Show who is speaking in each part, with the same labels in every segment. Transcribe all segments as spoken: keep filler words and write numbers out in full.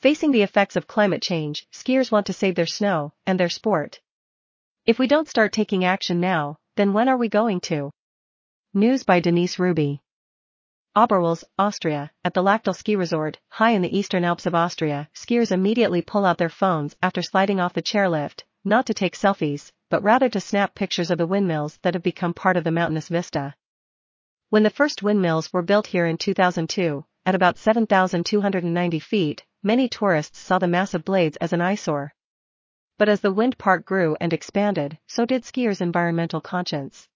Speaker 1: Facing the effects of climate change, skiers want to save their snow and their sport. If we don't start taking action now, then when are we going to? News by Denise Ruby. Oberwalz, Austria. At the Lachtal ski resort, high in the eastern Alps of Austria, skiers immediately pull out their phones after sliding off the chairlift, not to take selfies, but rather to snap pictures of the windmills that have become part of the mountainous vista. When the first windmills were built here in two thousand two, at about seven thousand two hundred ninety feet, many tourists saw the massive blades as an eyesore. But as the wind park grew and expanded, so did skiers' environmental conscience.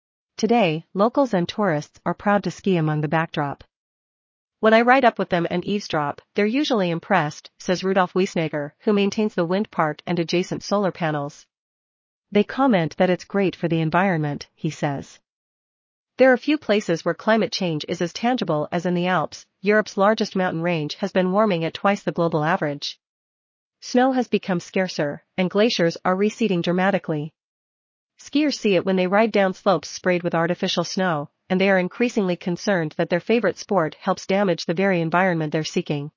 Speaker 1: Today, locals and tourists are proud to ski among the backdrop. When I ride up with them and eavesdrop, they're usually impressed, says Rudolf Wiesnager, who maintains the wind park and adjacent solar panels. They comment that it's great for the environment, he says. There are few places where climate change is as tangible as in the Alps. Europe's largest mountain range has been warming at twice the global average. Snow has become scarcer, and glaciers are receding dramatically. Skiers see it when they ride down slopes sprayed with artificial snow, and they are increasingly concerned that their favorite sport helps damage the very environment they're seeking.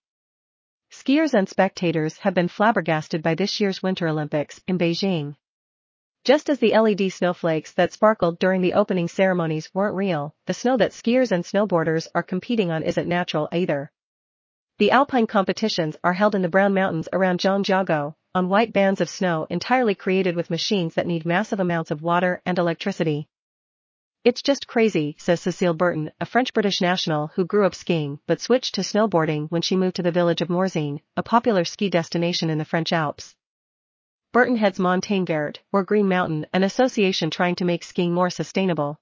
Speaker 1: Skiers and spectators have been flabbergasted by this year's Winter Olympics in Beijing. Just as the L E D snowflakes that sparkled during the opening ceremonies weren't real, the snow that skiers and snowboarders are competing on isn't natural either. The alpine competitions are held in the brown mountains around Zhangjiakou, on white bands of snow entirely created with machines that need massive amounts of water and electricity. It's just crazy, says Cécile Burton, a French-British national who grew up skiing but switched to snowboarding when she moved to the village of Morzine, a popular ski destination in the French Alps. Burton heads Montagne Verte, or Green Mountain, an association trying to make skiing more sustainable.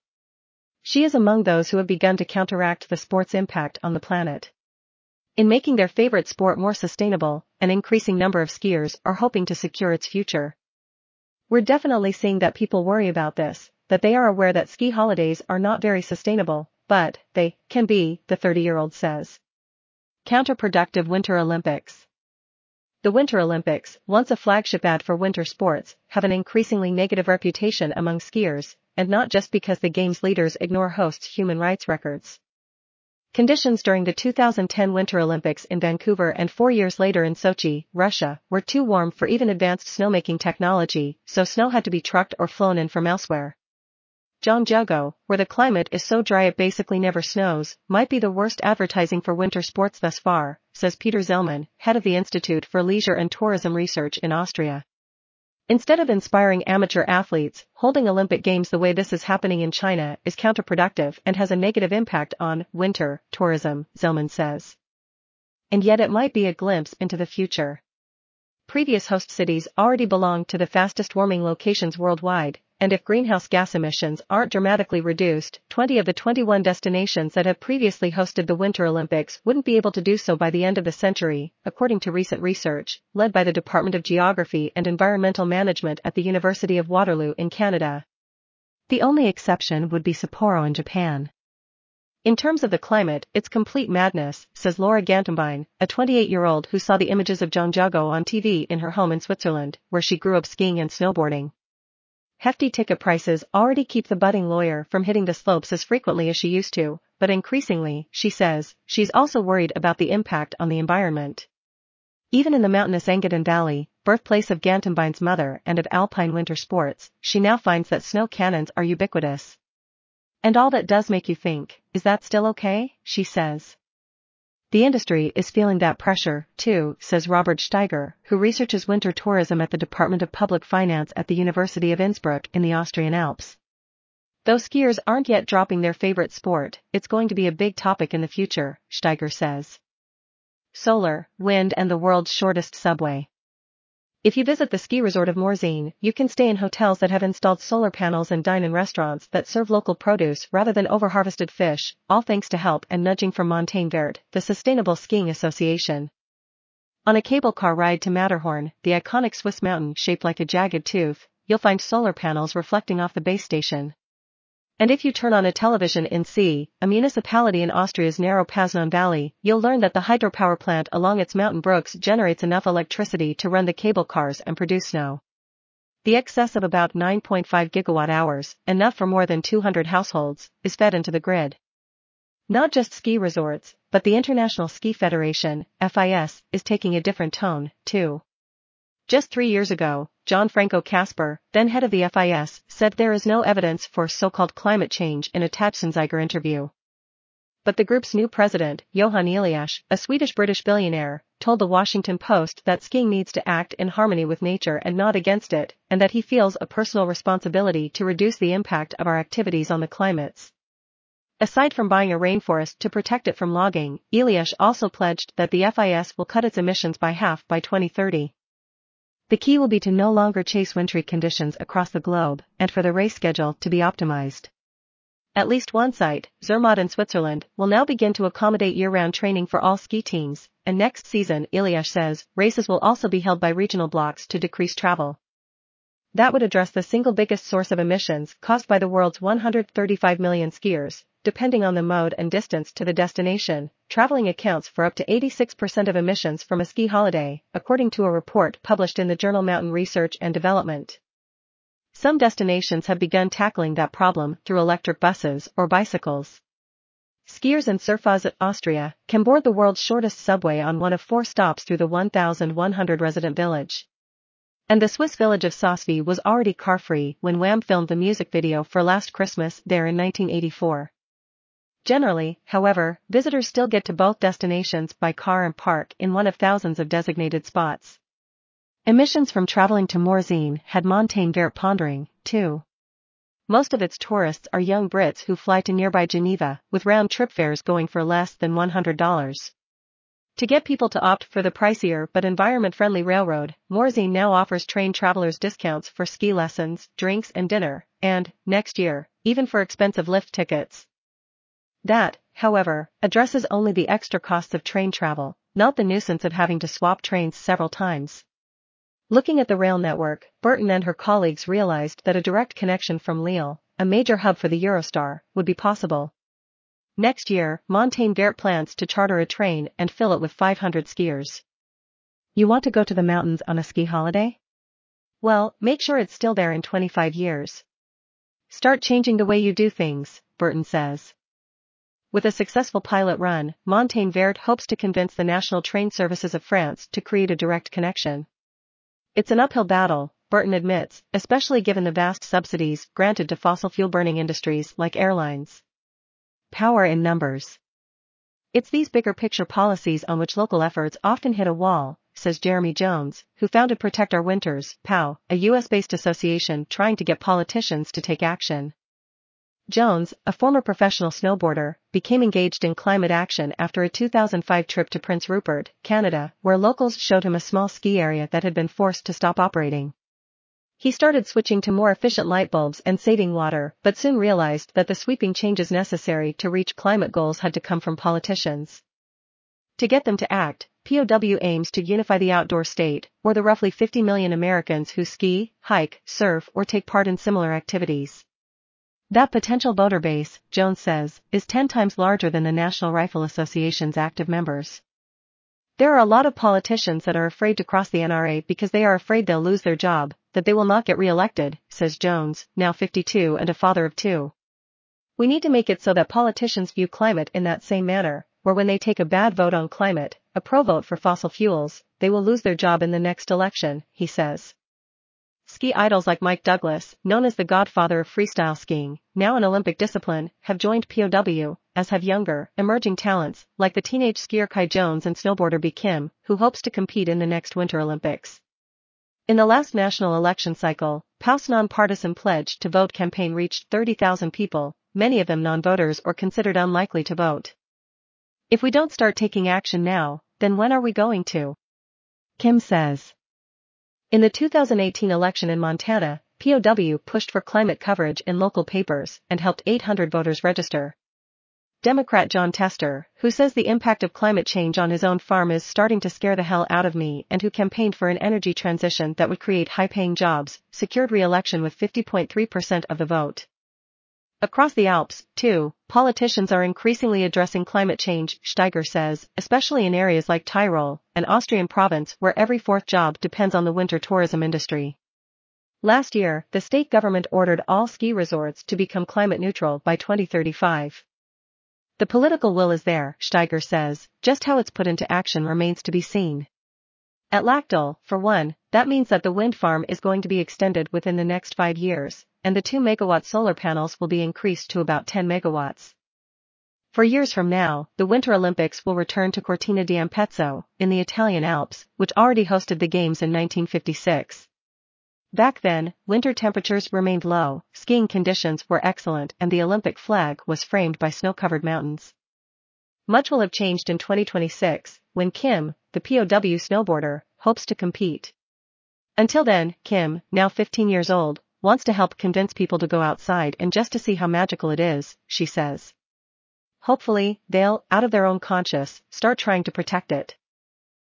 Speaker 1: She is among those who have begun to counteract the sport's impact on the planet. In making their favorite sport more sustainable, an increasing number of skiers are hoping to secure its future. We're definitely seeing that people worry about this, that they are aware that ski holidays are not very sustainable, but they can be, the thirty-year-old says. Counterproductive Winter Olympics. The Winter Olympics, once a flagship ad for winter sports, have an increasingly negative reputation among skiers, and not just because the game's leaders ignore hosts' human rights records. Conditions during the two thousand ten Winter Olympics in Vancouver and four years later in Sochi, Russia, were too warm for even advanced snowmaking technology, so snow had to be trucked or flown in from elsewhere. Zhangjiakou, where the climate is so dry it basically never snows, might be the worst advertising for winter sports thus far, says Peter Zellman, head of the Institute for Leisure and Tourism Research in Austria. Instead of inspiring amateur athletes, holding Olympic Games the way this is happening in China is counterproductive and has a negative impact on winter tourism, Zellman says. And yet it might be a glimpse into the future. Previous host cities already belong to the fastest warming locations worldwide, and if greenhouse gas emissions aren't dramatically reduced, twenty of the twenty-one destinations that have previously hosted the Winter Olympics wouldn't be able to do so by the end of the century, according to recent research, led by the Department of Geography and Environmental Management at the University of Waterloo in Canada. The only exception would be Sapporo in Japan. In terms of the climate, it's complete madness, says Laura Gantenbein, a twenty-eight-year-old who saw the images of Zhangjiakou on T V in her home in Switzerland, where she grew up skiing and snowboarding. Hefty ticket prices already keep the budding lawyer from hitting the slopes as frequently as she used to, but increasingly, she says, she's also worried about the impact on the environment. Even in the mountainous Engadin Valley, birthplace of Gantenbein's mother and of alpine winter sports, she now finds that snow cannons are ubiquitous. And all that does make you think, is that still okay, she says. The industry is feeling that pressure, too, says Robert Steiger, who researches winter tourism at the Department of Public Finance at the University of Innsbruck in the Austrian Alps. Though skiers aren't yet dropping their favorite sport, it's going to be a big topic in the future, Steiger says. Solar, wind and the world's shortest subway. If you visit the ski resort of Morzine, you can stay in hotels that have installed solar panels and dine in restaurants that serve local produce rather than over-harvested fish, all thanks to help and nudging from Montagne Verte, the Sustainable Skiing Association. On a cable car ride to Matterhorn, the iconic Swiss mountain shaped like a jagged tooth, you'll find solar panels reflecting off the base station. And if you turn on a television in C, a municipality in Austria's narrow Paznon Valley, you'll learn that the hydropower plant along its mountain brooks generates enough electricity to run the cable cars and produce snow. The excess of about nine point five gigawatt hours, enough for more than two hundred households, is fed into the grid. Not just ski resorts, but the International Ski Federation, F I S, is taking a different tone, too. Just three years ago, Gianfranco Casper, then head of the F I S, said there is no evidence for so-called climate change in a Tatsunziger interview. But the group's new president, Johan Eliash, a Swedish-British billionaire, told the Washington Post that skiing needs to act in harmony with nature and not against it, and that he feels a personal responsibility to reduce the impact of our activities on the climates. Aside from buying a rainforest to protect it from logging, Eliash also pledged that the F I S will cut its emissions by half by twenty thirty. The key will be to no longer chase wintry conditions across the globe, and for the race schedule to be optimized. At least one site, Zermatt in Switzerland, will now begin to accommodate year-round training for all ski teams, and next season, Eliash says, races will also be held by regional blocks to decrease travel. That would address the single biggest source of emissions caused by the world's one hundred thirty-five million skiers. Depending on the mode and distance to the destination, traveling accounts for up to eighty-six percent of emissions from a ski holiday, according to a report published in the journal Mountain Research and Development. Some destinations have begun tackling that problem through electric buses or bicycles. Skiers in Surfaz, Austria, can board the world's shortest subway on one of four stops through the one thousand one hundred resident village. And the Swiss village of Sosvi was already car-free when Wham filmed the music video for Last Christmas there in nineteen eighty-four. Generally, however, visitors still get to both destinations by car and park in one of thousands of designated spots. Emissions from traveling to Morzine had Montaigne Vert pondering, too. Most of its tourists are young Brits who fly to nearby Geneva, with round-trip fares going for less than one hundred dollars. To get people to opt for the pricier but environment-friendly railroad, Morzine now offers train travelers discounts for ski lessons, drinks and dinner, and, next year, even for expensive lift tickets. That, however, addresses only the extra costs of train travel, not the nuisance of having to swap trains several times. Looking at the rail network, Burton and her colleagues realized that a direct connection from Lille, a major hub for the Eurostar, would be possible. Next year, Montaigne Vert plans to charter a train and fill it with five hundred skiers. You want to go to the mountains on a ski holiday? Well, make sure it's still there in twenty-five years. Start changing the way you do things, Burton says. With a successful pilot run, Montaigne Vert hopes to convince the National Train Services of France to create a direct connection. It's an uphill battle, Burton admits, especially given the vast subsidies granted to fossil fuel-burning industries like airlines. Power in numbers. It's these bigger picture policies on which local efforts often hit a wall, says Jeremy Jones, who founded Protect Our Winters, P O W, a U S-based association trying to get politicians to take action. Jones, a former professional snowboarder, became engaged in climate action after a two thousand five trip to Prince Rupert, Canada, where locals showed him a small ski area that had been forced to stop operating. He started switching to more efficient light bulbs and saving water, but soon realized that the sweeping changes necessary to reach climate goals had to come from politicians. To get them to act, P O W aims to unify the outdoor state, or the roughly fifty million Americans who ski, hike, surf, or take part in similar activities. That potential voter base, Jones says, is ten times larger than the National Rifle Association's active members. There are a lot of politicians that are afraid to cross the N R A because they are afraid they'll lose their job, that they will not get re-elected, says Jones, now fifty-two and a father of two. We need to make it so that politicians view climate in that same manner, where when they take a bad vote on climate, a pro vote for fossil fuels, they will lose their job in the next election, he says. Ski idols like Mike Douglas, known as the godfather of freestyle skiing, now an Olympic discipline, have joined P O W, as have younger, emerging talents, like the teenage skier Kai Jones and snowboarder B. Kim, who hopes to compete in the next Winter Olympics. In the last national election cycle, P O W's non-partisan pledge to vote campaign reached thirty thousand people, many of them non-voters or considered unlikely to vote. If we don't start taking action now, then when are we going to? Kim says. In the two thousand eighteen election in Montana, P O W pushed for climate coverage in local papers and helped eight hundred voters register. Democrat John Tester, who says the impact of climate change on his own farm is starting to scare the hell out of me and who campaigned for an energy transition that would create high-paying jobs, secured re-election with fifty point three percent of the vote. Across the Alps, too, politicians are increasingly addressing climate change, Steiger says, especially in areas like Tyrol, an Austrian province where every fourth job depends on the winter tourism industry. Last year, the state government ordered all ski resorts to become climate neutral by twenty thirty-five. The political will is there, Steiger says, just how it's put into action remains to be seen. At Lackdal, for one, that means that the wind farm is going to be extended within the next five years, and the two megawatt solar panels will be increased to about ten megawatts. For years from now, the Winter Olympics will return to Cortina d'Ampezzo, in the Italian Alps, which already hosted the Games in nineteen fifty-six. Back then, winter temperatures remained low, skiing conditions were excellent, and the Olympic flag was framed by snow-covered mountains. Much will have changed in twenty twenty-six, when Kim, the P O W snowboarder, hopes to compete. Until then, Kim, now fifteen years old, wants to help convince people to go outside and just to see how magical it is, she says. Hopefully, they'll, out of their own conscience, start trying to protect it.